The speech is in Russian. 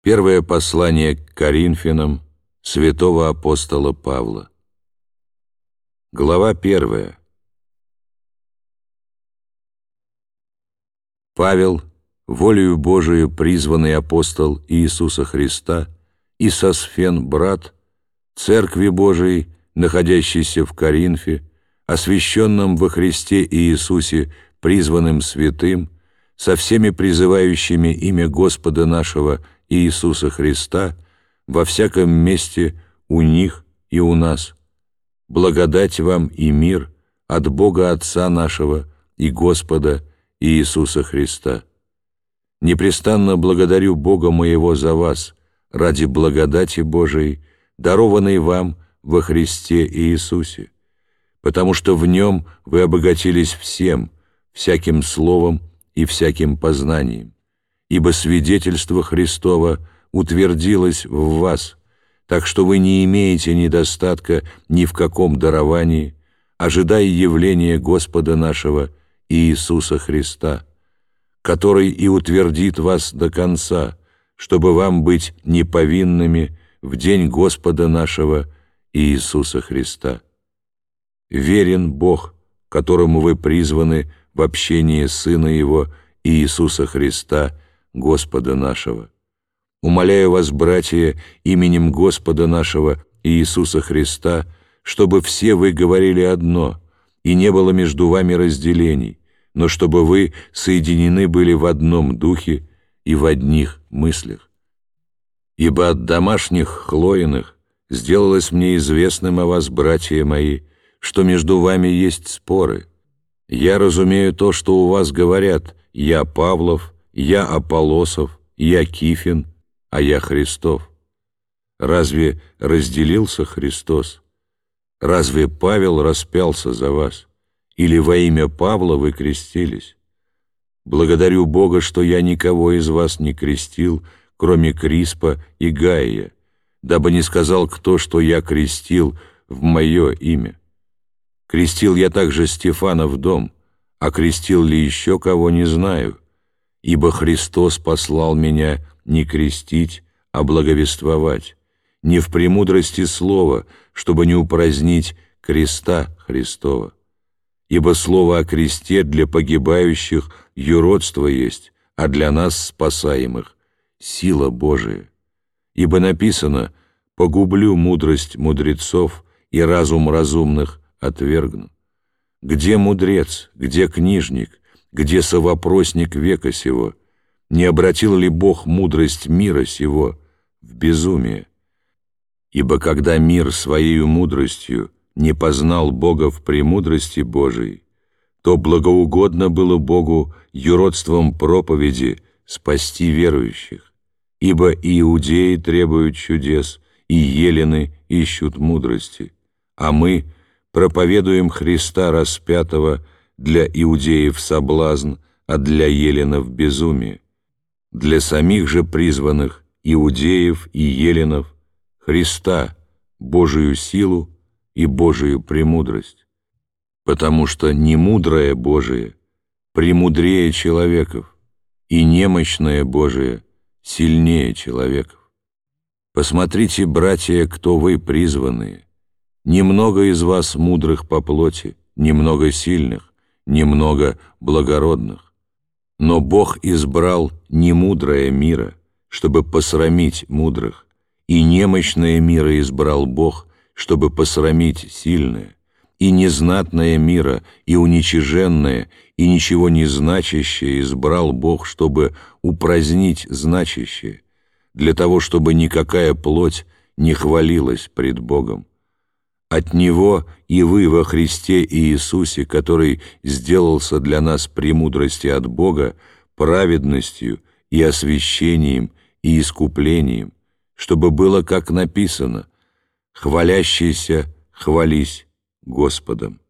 Первое послание к Коринфянам святого апостола Павла. Глава 1. Павел, волею Божию призванный апостол Иисуса Христа, и Сосфен, брат, Церкви Божией, находящейся в Коринфе, освященном во Христе Иисусе, призванным святым, со всеми призывающими имя Господа нашего Иисуса Христа во всяком месте у них и у нас. Благодать вам и мир от Бога Отца нашего и Господа Иисуса Христа. Непрестанно благодарю Бога моего за вас, ради благодати Божией, дарованной вам во Христе Иисусе, потому что в Нем вы обогатились всем, всяким словом и всяким познанием, ибо свидетельство Христово утвердилось в вас, так что вы не имеете недостатка ни в каком даровании, ожидая явления Господа нашего Иисуса Христа, который и утвердит вас до конца, чтобы вам быть неповинными в день Господа нашего Иисуса Христа. Верен Бог, которому вы призваны в общении Сына Его Иисуса Христа, Господа нашего. Умоляю вас, братья, именем Господа нашего Иисуса Христа, чтобы все вы говорили одно, и не было между вами разделений, но чтобы вы соединены были в одном духе и в одних мыслях. Ибо от домашних Хлоиных сделалось мне известным о вас, братья мои, что между вами есть споры. Я разумею то, что у вас говорят: я Павлов, я Аполлосов, я Кифин, а я Христов. Разве разделился Христос? Разве Павел распялся за вас? Или во имя Павла вы крестились? Благодарю Бога, что я никого из вас не крестил, кроме Криспа и Гаия, дабы не сказал кто, что я крестил в мое имя. Крестил я также Стефана в дом, а крестил ли еще кого, не знаю, ибо Христос послал меня не крестить, а благовествовать, не в премудрости слова, чтобы не упразднить креста Христова. Ибо слово о кресте для погибающих юродство есть, а для нас, спасаемых, сила Божия. Ибо написано: «Погублю мудрость мудрецов и разум разумных отвергну». Где мудрец, где книжник, где совопросник века сего? Не обратил ли Бог мудрость мира сего в безумие? Ибо когда мир своею мудростью не познал Бога в премудрости Божией, то благоугодно было Богу юродством проповеди спасти верующих. Ибо и иудеи требуют чудес, и елены ищут мудрости, а мы проповедуем Христа распятого для иудеев соблазн, а для еленов безумие. Для самих же призванных иудеев и еленов Христа, Божию силу и Божию премудрость, потому что немудрое Божие премудрее человеков, и немощное Божие сильнее человеков. Посмотрите, братья, кто вы призванные. Немного из вас мудрых по плоти, немного сильных, немного благородных. Но Бог избрал немудрое мира, чтобы посрамить мудрых, и немощное мира избрал Бог, чтобы посрамить сильное, и незнатное мира, и уничиженное, и ничего не значащее избрал Бог, чтобы упразднить значащее, для того, чтобы никакая плоть не хвалилась пред Богом. От Него и вы во Христе Иисусе, который сделался для нас премудрости от Бога, праведностью и освящением и искуплением, чтобы было, как написано: «Хвалящийся хвались Господом».